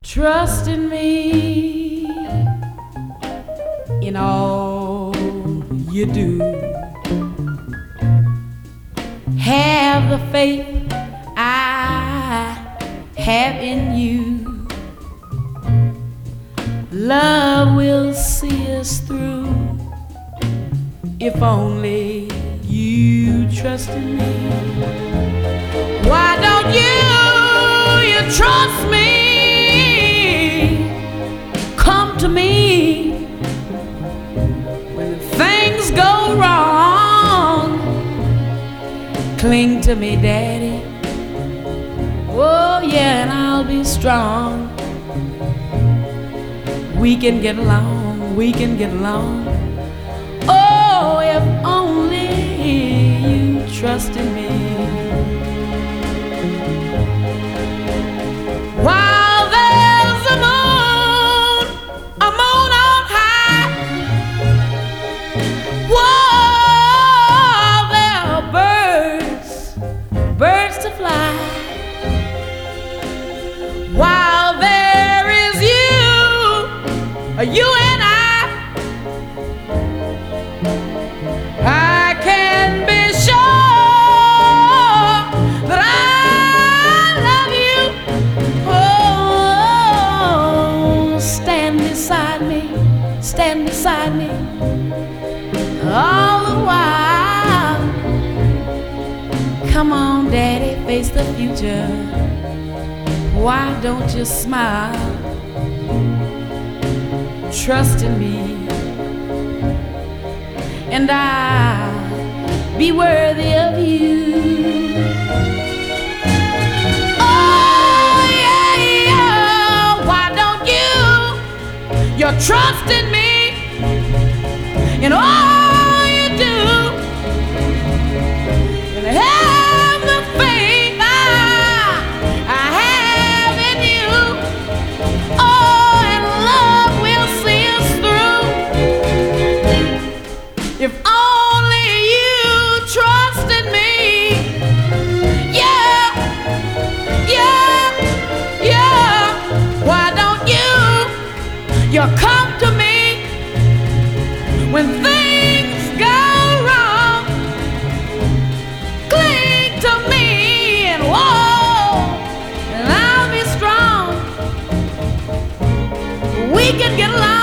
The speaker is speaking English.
Trust in me in all you do. Have the faith I have in you. Love will see us through if only you trust in me. Why don't you trust me? Come to me when things go wrong. Cling to me, Daddy. Oh yeah, and I'll be strong. We can get along, we can get along. Oh, if only you trust in me. While there's a moon on high, while there are birds to fly, while there is you and I can be sure that I love you. Oh, stand beside me all the while. Come on, Daddy, face the future. Why don't you smile? Trust in me, and I'll be worthy of you. Oh yeah, yeah. Why don't you trust in me in all you do, and have the faith I have in you. Oh, and love will see us through if only you trust in me. Yeah, yeah, yeah. Why don't you come to me when things go wrong? Cling to me and whoa, and I'll be strong. We can get along.